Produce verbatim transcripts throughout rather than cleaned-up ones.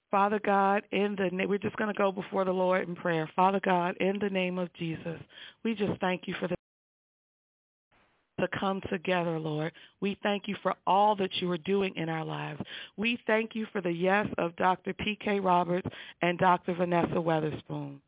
Father God, in the na- we're just going to go before the Lord in prayer. Father God, in the name of Jesus, we just thank you for the to come together, Lord. We thank you for all that you are doing in our lives. We thank you for the yes of Doctor P K Roberts and Doctor Vanessa Weatherspoon.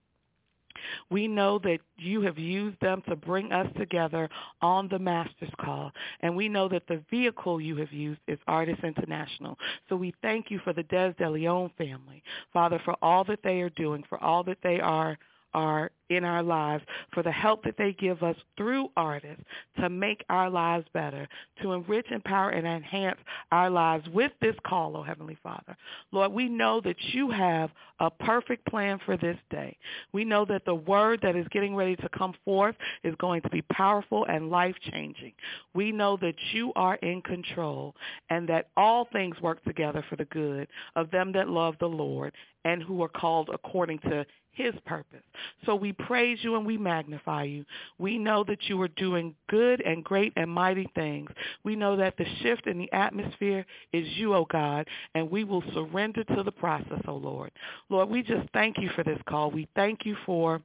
We know that you have used them to bring us together on the Master's Call, and we know that the vehicle you have used is Artists International. So we thank you for the Des De Leon family, Father, for all that they are doing, for all that they are are in our lives, for the help that they give us through artists to make our lives better, to enrich, empower, and enhance our lives with this call, oh Heavenly Father. Lord, we know that you have a perfect plan for this day. We know that the word that is getting ready to come forth is going to be powerful and life-changing. We know that you are in control and that all things work together for the good of them that love the Lord and who are called according to his purpose. So we praise you and we magnify you. We know that you are doing good and great and mighty things. We know that the shift in the atmosphere is you, oh God, and we will surrender to the process, oh Lord. Lord, we just thank you for this call. We thank you for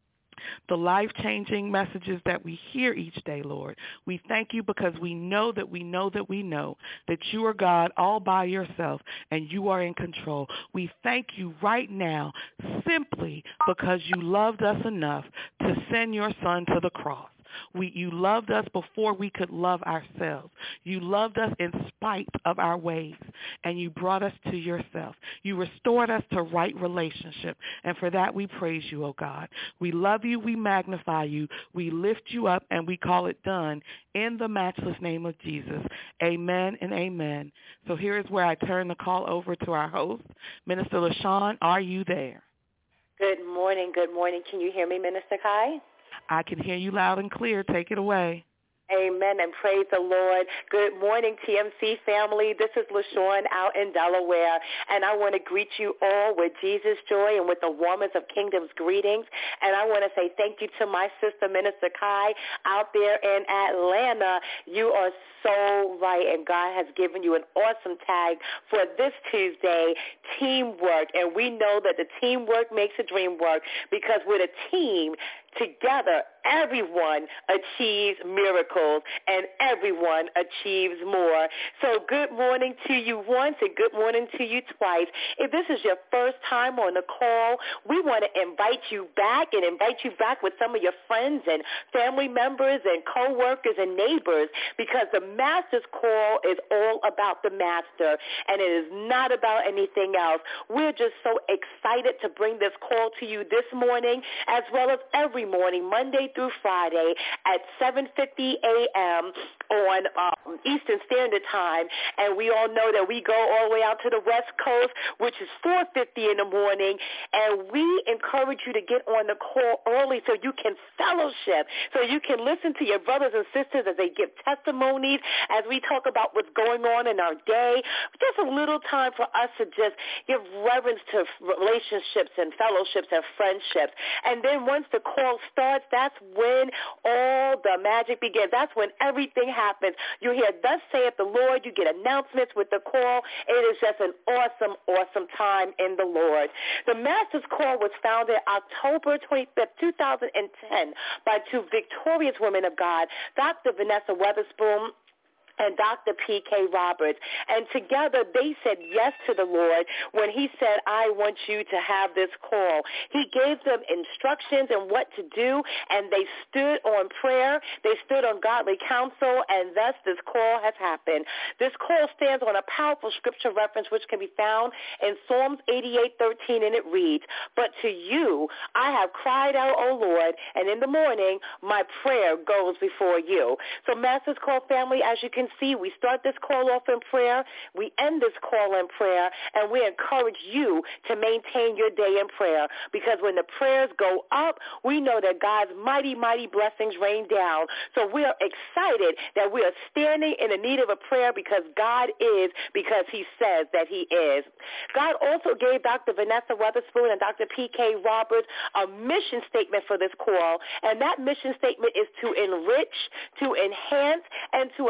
the life-changing messages that we hear each day, Lord. We thank you because we know that we know that we know that you are God all by yourself and you are in control. We thank you right now simply because you loved us enough to send your son to the cross. We, you loved us before we could love ourselves. You loved us in spite of our ways, and you brought us to yourself. You restored us to right relationship, and for that we praise you, oh God. We love you, we magnify you, we lift you up, and we call it done in the matchless name of Jesus. Amen and amen. So here is where I turn the call over to our host, Minister LaShawn. Are you there? Good morning, good morning. Can you hear me, Minister Kai? I can hear you loud and clear. Take it away. Amen, and praise the Lord. Good morning, T M C family. This is LaShawn out in Delaware, and I want to greet you all with Jesus' joy and with the warmest of kingdom's greetings. And I want to say thank you to my sister, Minister Kai, out there in Atlanta. You are so right, and God has given you an awesome tag for this Tuesday, teamwork. And we know that the teamwork makes the dream work, because with a team, together, everyone achieves miracles and everyone achieves more. So good morning to you once and good morning to you twice. If this is your first time on the call, we want to invite you back and invite you back with some of your friends and family members and co-workers and neighbors, because the Master's Call is all about the Master, and it is not about anything else. We're just so excited to bring this call to you this morning, as well as every morning, Monday through Friday at seven fifty a.m. on um, Eastern Standard Time. And we all know that we go all the way out to the West Coast, which is four fifty in the morning. And we encourage you to get on the call early so you can fellowship, so you can listen to your brothers and sisters as they give testimonies, as we talk about what's going on in our day. Just a little time for us to just give reverence to relationships and fellowships and friendships. And then once the call starts, that's when all the magic begins. That's when everything happens. You hear, thus saith the Lord. You get announcements with the call. It is just an awesome, awesome time in the Lord. The Master's Call was founded October twenty-fifth, two thousand ten by two victorious women of God, Doctor Vanessa Weatherspoon and Doctor P K Roberts. And together they said yes to the Lord when he said, I want you to have this call. He gave them instructions and what to do, and they stood on prayer. They stood on godly counsel, and thus this call has happened. This call stands on a powerful scripture reference which can be found in Psalms eighty-eight thirteen, and it reads, but to you I have cried out, O Lord, and in the morning my prayer goes before you. So Master's Call family, as you can see, we start this call off in prayer, we end this call in prayer, and we encourage you to maintain your day in prayer, because when the prayers go up, we know that God's mighty, mighty blessings rain down. So we are excited that we are standing in the need of a prayer because God is, because he says that he is. God also gave Doctor Vanessa Weatherspoon and Doctor P K Roberts a mission statement for this call, and that mission statement is to enrich, to enhance, and to empower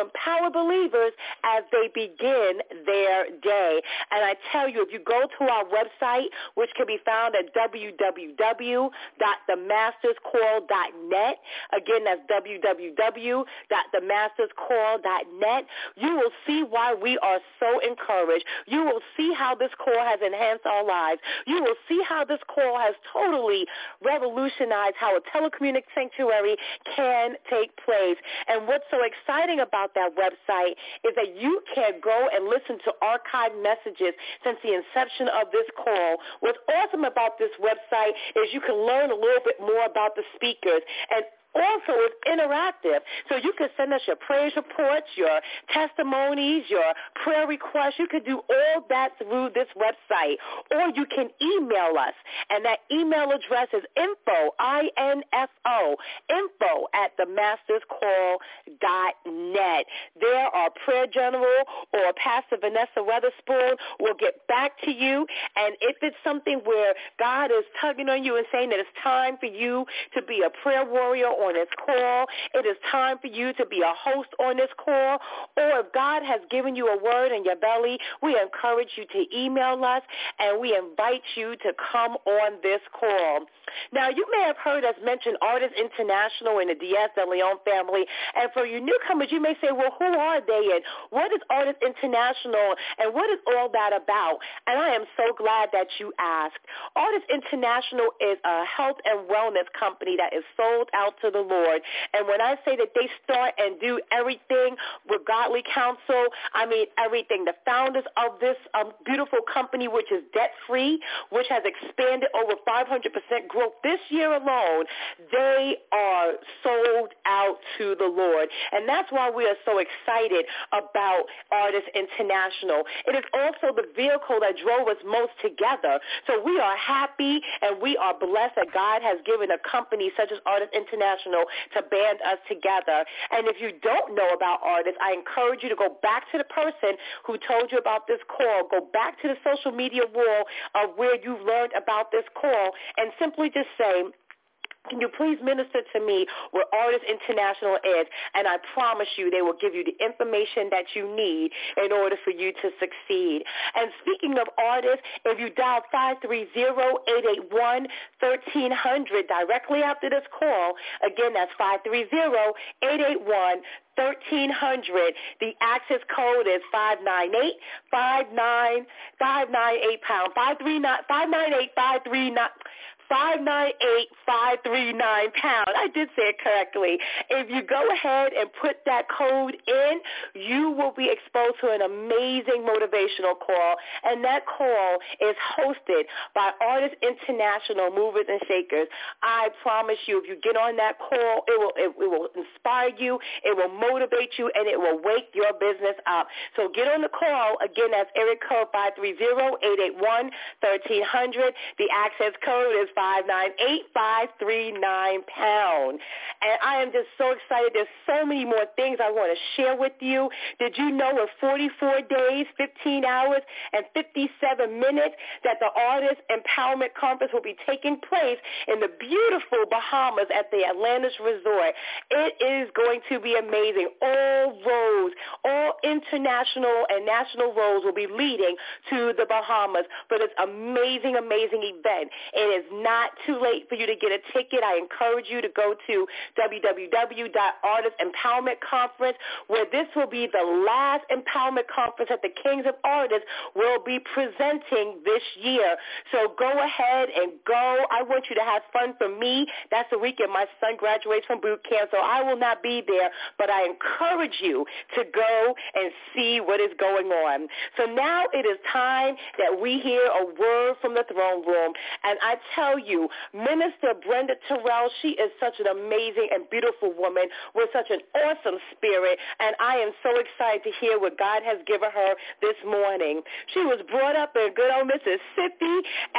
empower believers as they begin their day. And I tell you, if you go to our website, which can be found at w w w dot the masters call dot net, again, that's w w w dot the masters call dot net, you will see why we are so encouraged. You will see how this call has enhanced our lives. You will see how this call has totally revolutionized how a telecommunications sanctuary can take place. And what's so exciting about that website is that you can go and listen to archived messages since the inception of this call. What's awesome about this website is you can learn a little bit more about the speakers, and also, it's interactive, so you can send us your praise reports, your testimonies, your prayer requests. You can do all that through this website, or you can email us, and that email address is info, I N F O, info at the masters call dot net. There, our prayer general or Pastor Vanessa Weatherspoon will get back to you, and if it's something where God is tugging on you and saying that it's time for you to be a prayer warrior on this call, it is time for you to be a host on this call, or if God has given you a word in your belly, we encourage you to email us, and we invite you to come on this call. Now, you may have heard us mention Artists International and the Diaz de Leon family, and for you newcomers, you may say, well, who are they, and what is Artists International, and what is all that about? And I am so glad that you asked. Artists International is a health and wellness company that is sold out to the Lord. And when I say that they start and do everything with godly counsel, I mean everything. The founders of this um, beautiful company, which is debt-free, which has expanded over five hundred percent growth this year alone, they are sold out to the Lord. And that's why we are so excited about Artists International. It is also the vehicle that drove us most together. So we are happy and we are blessed that God has given a company such as Artists International to band us together. And if you don't know about Artists, I encourage you to go back to the person who told you about this call. Go back to the social media wall of where you learned about this call and simply just say, can you please minister to me where Artists International is? And I promise you they will give you the information that you need in order for you to succeed. And speaking of artists, if you dial five three zero, eight eight one, one three zero zero directly after this call, again, that's five three zero, eight eight one, thirteen hundred. The access code is five nine eight, five nine, five nine eight pound, five three nine, five nine eight, five three nine, five nine eight, five three nine pound. I did say it correctly. If you go ahead and put that code in, you will be exposed to an amazing motivational call, and that call is hosted by Artists International Movers and Shakers. I promise you, if you get on that call, it will it, it will inspire you, it will motivate you, and it will wake your business up. So get on the call. Again, that's area code five three zero, eight eight one, one three zero zero. The access code is five nine eight, five three nine pound. And I am just so excited. There's so many more things I want to share with you. Did you know in forty-four days, fifteen hours, and fifty-seven minutes that the Artist Empowerment Conference will be taking place in the beautiful Bahamas at the Atlantis Resort? It is going to be amazing. All roads, all international and national roads will be leading to the Bahamas. But it's amazing, amazing event. It is not too late for you to get a ticket. I encourage you to go to w w w dot artist empowerment conference, where this will be the last empowerment conference that the Kings of Artists will be presenting this year. So go ahead and go. I want you to have fun. For me, that's the weekend my son graduates from boot camp, so I will not be there, but I encourage you to go and see what is going on. So now it is time that we hear a word from the throne room. And I tell you, Minister Brenda Terrell, she is such an amazing and beautiful woman with such an awesome spirit, and I am so excited to hear what God has given her this morning. She was brought up in good old Mississippi as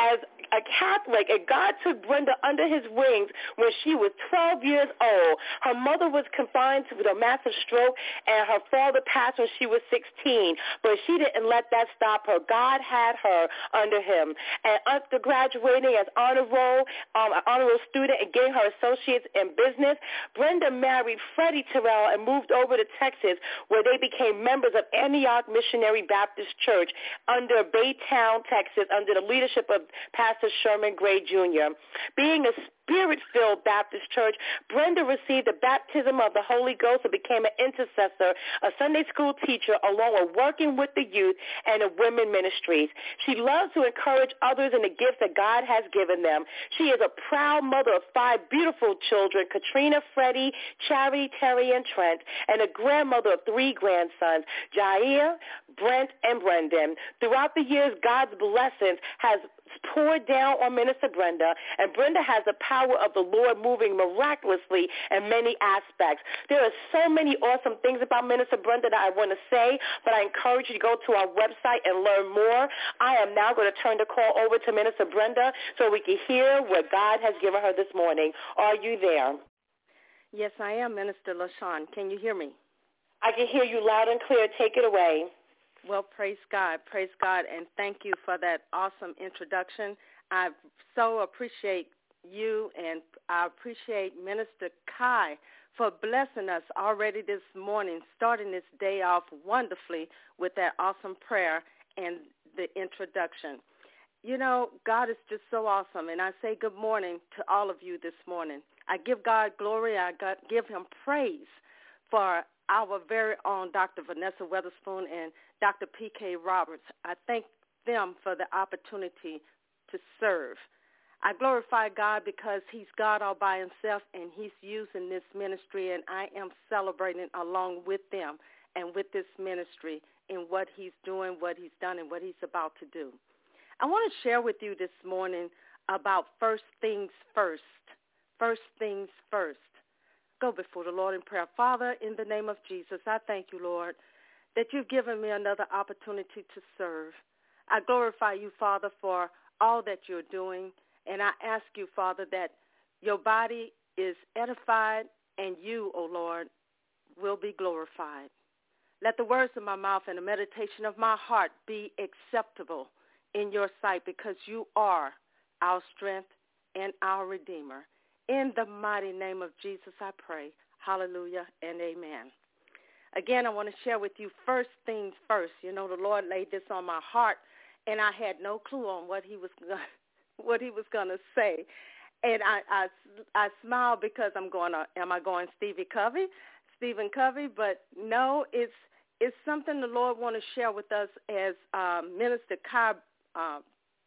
a Catholic, and God took Brenda under his wings when she was twelve years old. Her mother was confined with a massive stroke, and her father passed when she was sixteen, but she didn't let that stop her. God had her under him. And after graduating as honor roll, um, an honor roll student and getting her associates in business, Brenda married Freddie Terrell and moved over to Texas, where they became members of Antioch Missionary Baptist Church under Baytown, Texas, under the leadership of Pastor Sherman Gray Junior Being a Spirit-filled Baptist church, Brenda received the baptism of the Holy Ghost and became an intercessor, a Sunday school teacher, along with working with the youth and the women ministries. She loves to encourage others in the gifts that God has given them. She is a proud mother of five beautiful children, Katrina, Freddie, Charity, Terry, and Trent, and a grandmother of three grandsons, Jair, Brent, and Brendan. Throughout the years, God's blessings has poured down on Minister Brenda, and Brenda has the power of the Lord moving miraculously in many aspects. There are so many awesome things about Minister Brenda that I want to say, but I encourage you to go to our website and learn more. I am now going to turn the call over to Minister Brenda so we can hear what God has given her this morning. Are you there? Yes, I am, Minister LaShawn. Can you hear me? I can hear you loud and clear. Take it away. Well, praise God, praise God, and thank you for that awesome introduction. I so appreciate you, and I appreciate Minister Kai for blessing us already this morning, starting this day off wonderfully with that awesome prayer and the introduction. You know, God is just so awesome, and I say good morning to all of you this morning. I give God glory. I give him praise for our very own Doctor Vanessa Weatherspoon and Doctor P K Roberts. I thank them for the opportunity to serve. I glorify God because he's God all by himself, and he's using this ministry, and I am celebrating along with them and with this ministry in what he's doing, what he's done, and what he's about to do. I want to share with you this morning about first things first. First things first. Go before the Lord in prayer. Father, in the name of Jesus, I thank you, Lord, that you've given me another opportunity to serve. I glorify you, Father, for all that you're doing, and I ask you, Father, that your body is edified and you, O Lord, will be glorified. Let the words of my mouth and the meditation of my heart be acceptable in your sight, because you are our strength and our Redeemer. In the mighty name of Jesus, I pray. Hallelujah and amen. Again, I want to share with you first things first. You know, the Lord laid this on my heart, and I had no clue on what he was gonna, what he was going to say. And I, I, I smiled because I'm going to, am I going Stevie Covey, Stephen Covey? But no, it's it's something the Lord want to share with us as um, Minister Cobb uh,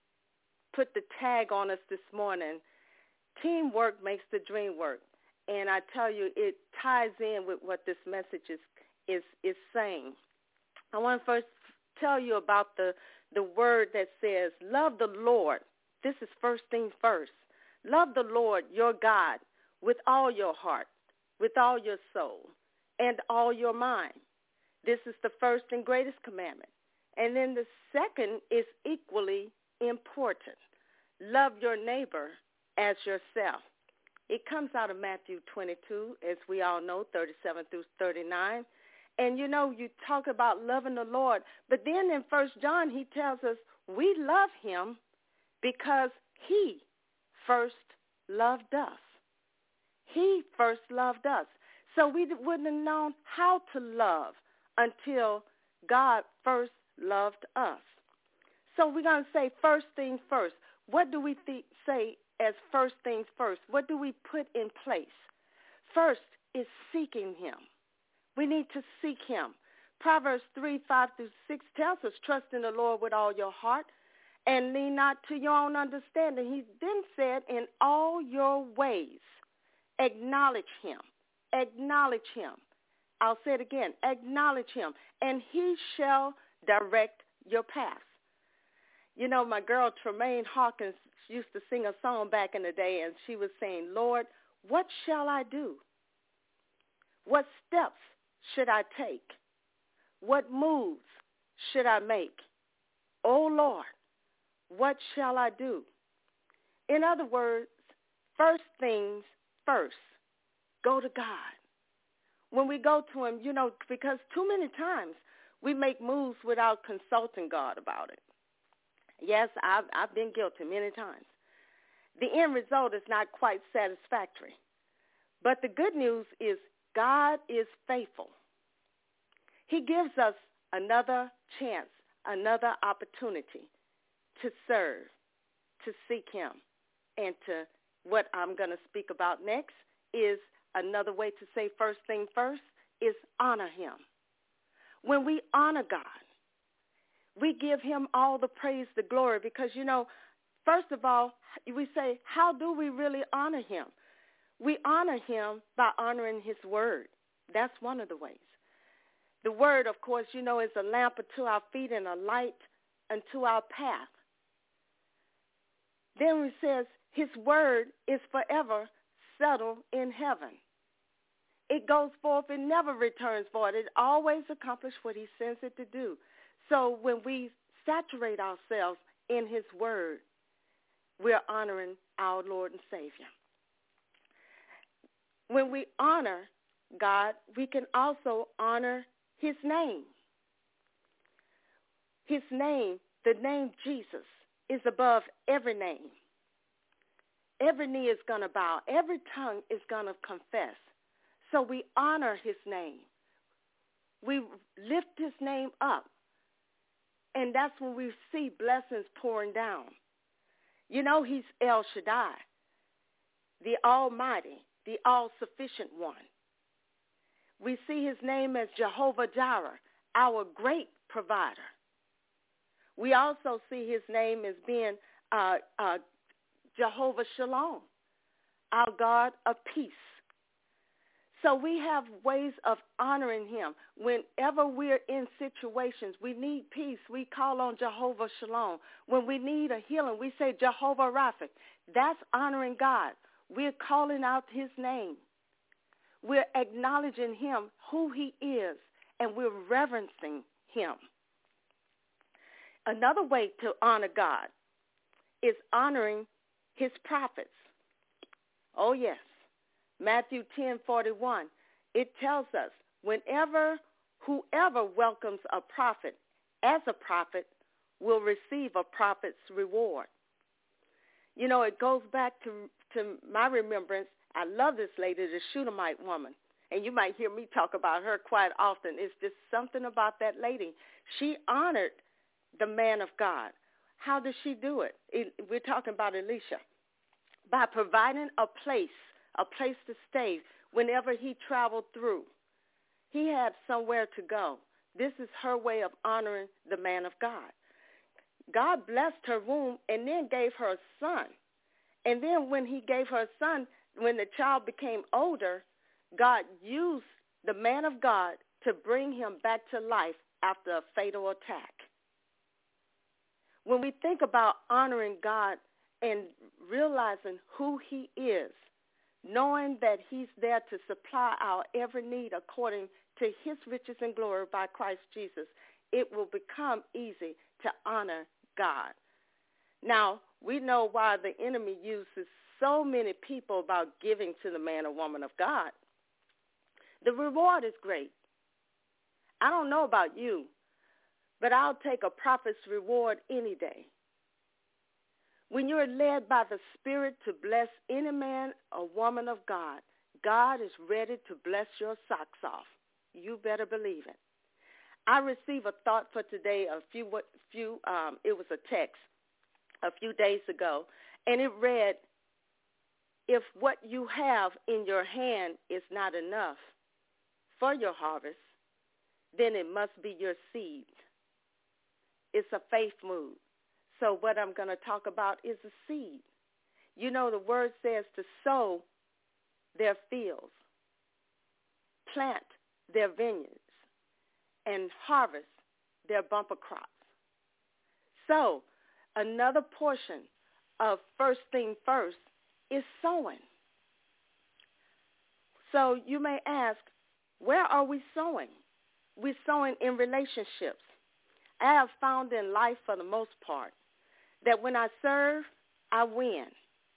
put the tag on us this morning. Teamwork makes the dream work. And I tell you, it ties in with what this message is is, is saying. I want to first tell you about the, the word that says, love the Lord. This is first things first. Love the Lord, your God, with all your heart, with all your soul, and all your mind. This is the first and greatest commandment. And then the second is equally important. Love your neighbor as yourself. It comes out of Matthew twenty-two, as we all know, thirty-seven through thirty-nine. And, you know, you talk about loving the Lord, but then in First John, he tells us we love him because he first loved us. He first loved us. So we wouldn't have known how to love until God first loved us. So we're going to say first things first. What do we th- say as first things first? What do we put in place? First is seeking him. We need to seek him. Proverbs three, five through six tells us, trust in the Lord with all your heart and lean not to your own understanding. He then said, in all your ways, acknowledge him. Acknowledge him. I'll say it again. Acknowledge him, and he shall direct your path. You know, my girl Tremaine Hawkins used to sing a song back in the day, and she was saying, Lord, what shall I do? What steps should I take? What moves should I make? Oh, Lord, what shall I do? In other words, first things first. Go to God. When we go to him, you know, because too many times we make moves without consulting God about it. Yes, I've, I've been guilty many times. The end result is not quite satisfactory. But the good news is God is faithful. He gives us another chance, another opportunity to serve, to seek him. And to what I'm going to speak about next is another way to say first thing first is honor him. When we honor God, we give him all the praise, the glory, because, you know, first of all, we say, how do we really honor him? We honor him by honoring his word. That's one of the ways. The word, of course, you know, is a lamp unto our feet and a light unto our path. Then it says his word is forever settled in heaven. It goes forth and never returns void. It always accomplishes what he sends it to do. So when we saturate ourselves in his word, we're honoring our Lord and Savior. When we honor God, we can also honor his name. His name, the name Jesus, is above every name. Every knee is going to bow. Every tongue is going to confess. So we honor his name. We lift his name up. And that's when we see blessings pouring down. You know, he's El Shaddai, the Almighty, the all-sufficient one. We see his name as Jehovah Jireh, our great provider. We also see his name as being uh, uh, Jehovah Shalom, our God of peace. So we have ways of honoring him. Whenever we're in situations, we need peace, we call on Jehovah Shalom. When we need a healing, we say Jehovah Rapha. That's honoring God. We're calling out his name. We're acknowledging him, who he is, and we're reverencing him. Another way to honor God is honoring his prophets. Oh, yes. Matthew ten forty-one, it tells us, whenever, whoever welcomes a prophet as a prophet will receive a prophet's reward. You know, it goes back to, to my remembrance. I love this lady, the Shunammite woman, and you might hear me talk about her quite often. It's just something about that lady. She honored the man of God. How does she do it? it we're talking about Elisha. By providing a place, a place to stay whenever he traveled through. He had somewhere to go. This is her way of honoring the man of God. God blessed her womb and then gave her a son. And then when he gave her a son, when the child became older, God used the man of God to bring him back to life after a fatal attack. When we think about honoring God and realizing who he is, knowing that he's there to supply our every need according to his riches and glory by Christ Jesus, it will become easy to honor God. Now, we know why the enemy uses so many people about giving to the man or woman of God. The reward is great. I don't know about you, but I'll take a prophet's reward any day. When you're led by the Spirit to bless any man or woman of God, God is ready to bless your socks off. You better believe it. I received a thought for today, a few, few um, it was a text a few days ago, and it read, if what you have in your hand is not enough for your harvest, then it must be your seed. It's a faith move. So what I'm going to talk about is a seed. You know, the word says to sow their fields, plant their vineyards, and harvest their bumper crops. So another portion of first thing first is sowing. So you may ask, where are we sowing? We're sowing in relationships. I have found in life for the most part that when I serve, I win.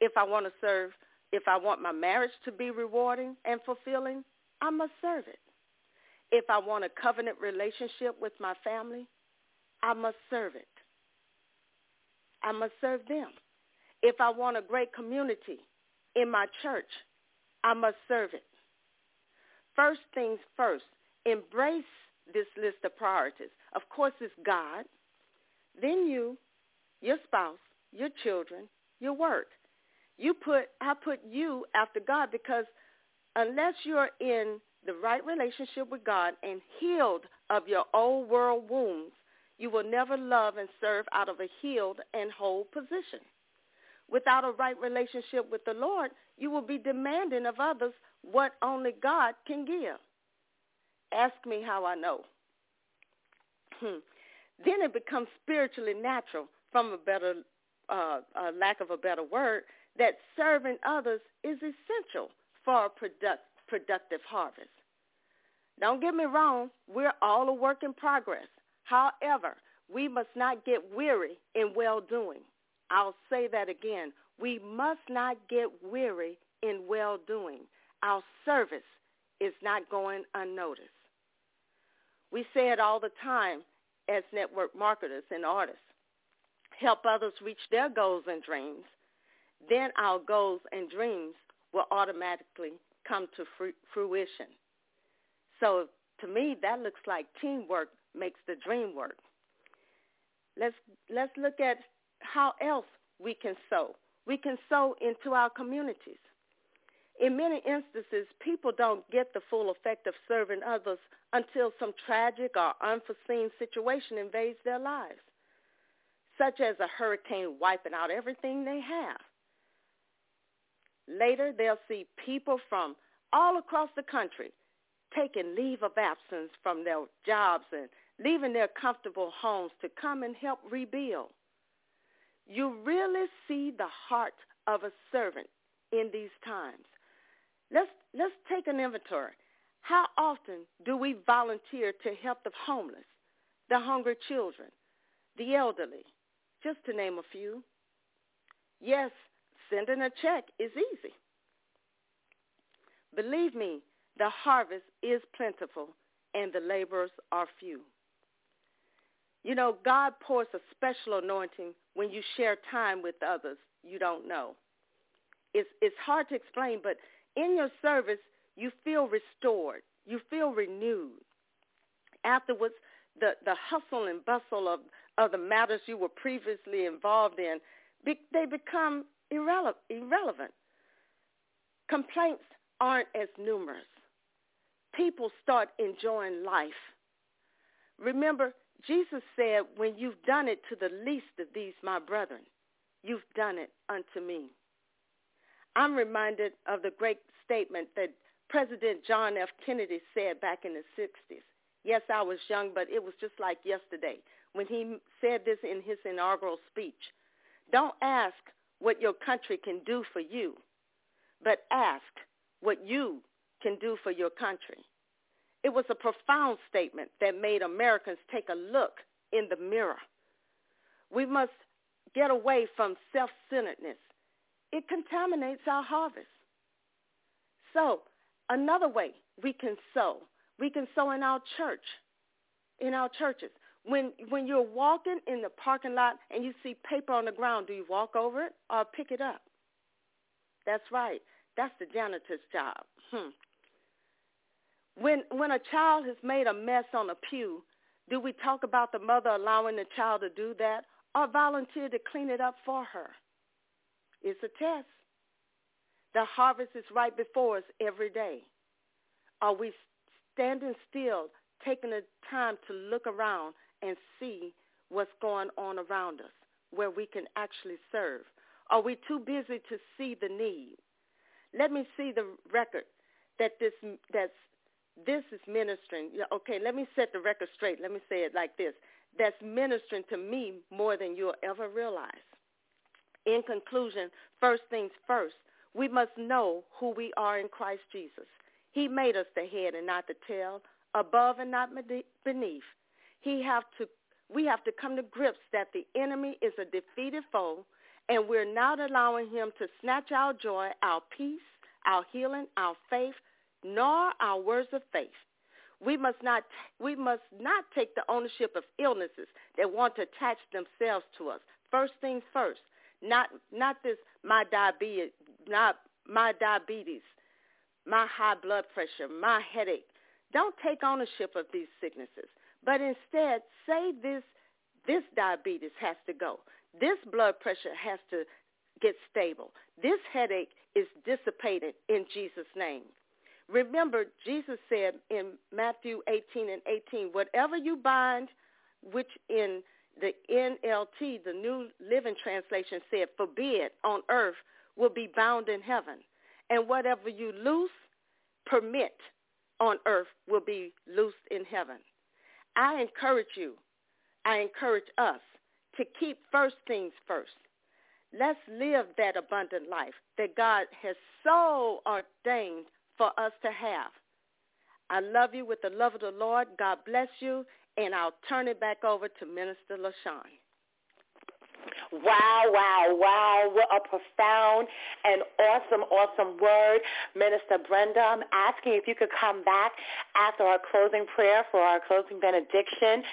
If I want to serve, if I want my marriage to be rewarding and fulfilling, I must serve it. If I want a covenant relationship with my family, I must serve it. I must serve them. If I want a great community in my church, I must serve it. First things first, embrace this list of priorities. Of course, it's God, then you, your spouse, your children, your work. You put, I put you after God because unless you're in the right relationship with God and healed of your old world wounds, you will never love and serve out of a healed and whole position. Without a right relationship with the Lord, you will be demanding of others what only God can give. Ask me how I know. Then it becomes spiritually natural, from a better, uh, uh, lack of a better word, that serving others is essential for a product, productive harvest. Don't get me wrong, we're all a work in progress. However, we must not get weary in well-doing. I'll say that again. We must not get weary in well-doing. Our service is not going unnoticed. We say it all the time as network marketers and artists. Help others reach their goals and dreams. Then our goals and dreams will automatically come to fruition. So to me, that looks like teamwork makes the dream work. Let's let's look at how else we can sow. We can sow into our communities. In many instances, people don't get the full effect of serving others until some tragic or unforeseen situation invades their lives, such as a hurricane wiping out everything they have. Later, they'll see people from all across the country taking leave of absence from their jobs and leaving their comfortable homes to come and help rebuild. You really see the heart of a servant in these times. Let's, let's take an inventory. How often do we volunteer to help the homeless, the hungry children, the elderly, just to name a few? Yes, sending a check is easy. Believe me, the harvest is plentiful and the laborers are few. You know, God pours a special anointing when you share time with others you don't know. It's, it's hard to explain, but in your service, you feel restored. You feel renewed. Afterwards, the, the hustle and bustle of, of the matters you were previously involved in, be, they become irrele- irrelevant. Complaints aren't as numerous. People start enjoying life. Remember, Jesus said, when you've done it to the least of these, my brethren, you've done it unto me. I'm reminded of the great statement that President John F. Kennedy said back in the sixties. Yes, I was young, but it was just like yesterday when he said this in his inaugural speech. Don't ask what your country can do for you, but ask what you can do for your country. It was a profound statement that made Americans take a look in the mirror. We must get away from self-centeredness. It contaminates our harvest. So another way we can sow, we can sow in our church, in our churches. When when you're walking in the parking lot and you see paper on the ground, do you walk over it or pick it up? That's right. That's the janitor's job. Hmm. When when a child has made a mess on a pew, do we talk about the mother allowing the child to do that or volunteer to clean it up for her? It's a test. The harvest is right before us every day. Are we standing still, taking the time to look around and see what's going on around us, where we can actually serve? Are we too busy to see the need? Let me see the record that this that's this is ministering. Okay, let me set the record straight. Let me say it like this. That's ministering to me more than you'll ever realize. In conclusion, first things first, we must know who we are in Christ Jesus. He made us the head and not the tail, above and not beneath. He have to, we have to come to grips that the enemy is a defeated foe and we're not allowing him to snatch our joy, our peace, our healing, our faith, nor our words of faith. We must not we must not take the ownership of illnesses that want to attach themselves to us. First things first, not not this my diabetes, not my diabetes, my high blood pressure, my headache. Don't take ownership of these sicknesses, but instead say this this diabetes has to go. This blood pressure has to get stable. This headache is dissipated in Jesus' name. Remember, Jesus said in Matthew eighteen and eighteen, whatever you bind, which in the N L T, the New Living Translation said, forbid on earth will be bound in heaven. And whatever you loose, permit on earth will be loosed in heaven. I encourage you, I encourage us to keep first things first. Let's live that abundant life that God has so ordained for us to have. I love you with the love of the Lord. God bless you, and I'll turn it back over to Minister LaShawn. Wow, wow, wow. What a profound and awesome, awesome word. Minister Brenda, I'm asking if you could come back after our closing prayer for our closing benediction.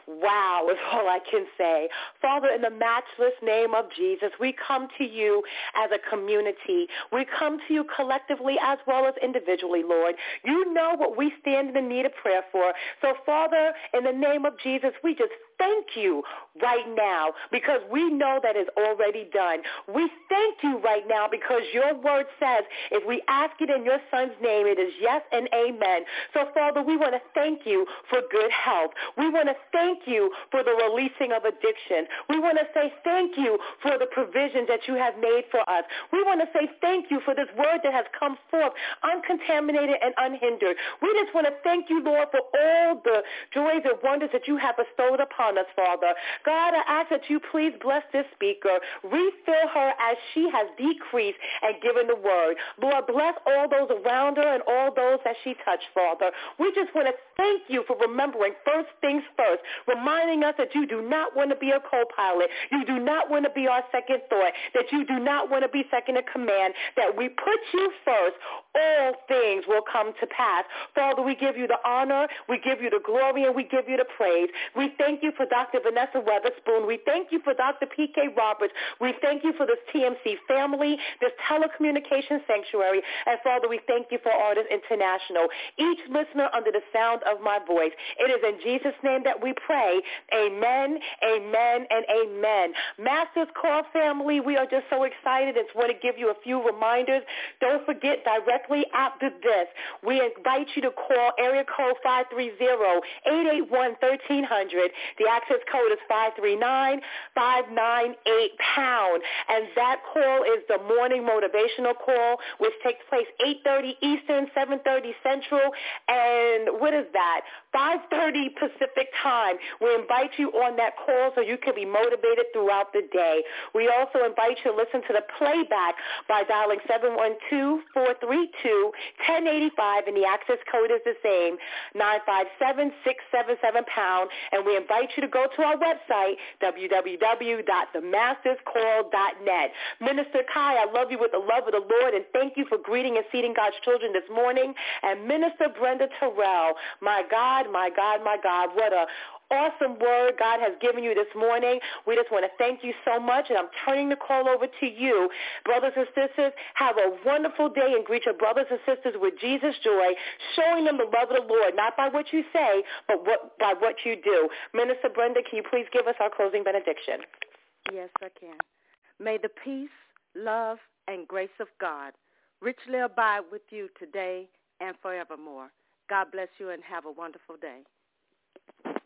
Wow is all I can say. Father, in the matchless name of Jesus, we come to you as a community. We come to you collectively as well as individually, Lord. You know what we stand in the need of prayer for. So, Father, in the name of Jesus, we just thank you right now because we know that is already done. We thank you right now because your word says if we ask it in your son's name, it is yes and amen. So, Father, we want to thank you for good health. We want to thank you for the releasing of addiction. We want to say thank you for the provisions that you have made for us. We want to say thank you for this word that has come forth uncontaminated and unhindered. We just want to thank you, Lord, for all the joys and wonders that you have bestowed upon us, Father. God, I ask that you please bless this speaker. Refill her as she has decreased and given the word. Lord, bless all those around her and all those that she touched, Father. We just want to thank you for remembering first things first, reminding us that you do not want to be a co-pilot. You do not want to be our second thought, that you do not want to be second in command, that we put you first. All things will come to pass. Father, we give you the honor, we give you the glory, and we give you the praise. We thank you for Doctor Vanessa Weatherspoon. We thank you for Doctor P K Roberts. We thank you for this T M C family, this telecommunications sanctuary. And Father, we thank you for Artists International, each listener under the sound of my voice. It is in Jesus' name that we pray. Amen, amen, and amen. Masters Call family, we are just so excited and want to give you a few reminders. Don't forget, directly after this, we invite you to call area code five three zero, eight eight one, one three zero zero. The access code is five three nine, five nine eight pound. And that call is the morning motivational call, which takes place eight thirty Eastern, seven thirty Central, and what is that? five thirty Pacific time. We invite you on that call so you can be motivated throughout the day. We also invite you to listen to the playback by dialing seven one two, four three two, one zero eight five, and the access code is the same, nine five seven, six seven seven pound. And we invite you to go to our website, w w w dot the masters call dot net. Minister Kai, I love you with the love of the Lord, and thank you for greeting and seating God's children this morning. And Minister Brenda Terrell, my God, my God, my God, what a awesome word God has given you this morning. We just want to thank you so much, and I'm turning the call over to you. Brothers and sisters, have a wonderful day and greet your brothers and sisters with Jesus' joy, showing them the love of the Lord, not by what you say, but what, by what you do. Minister Brenda, can you please give us our closing benediction? Yes, I can. May the peace, love, and grace of God richly abide with you today and forevermore. God bless you and have a wonderful day.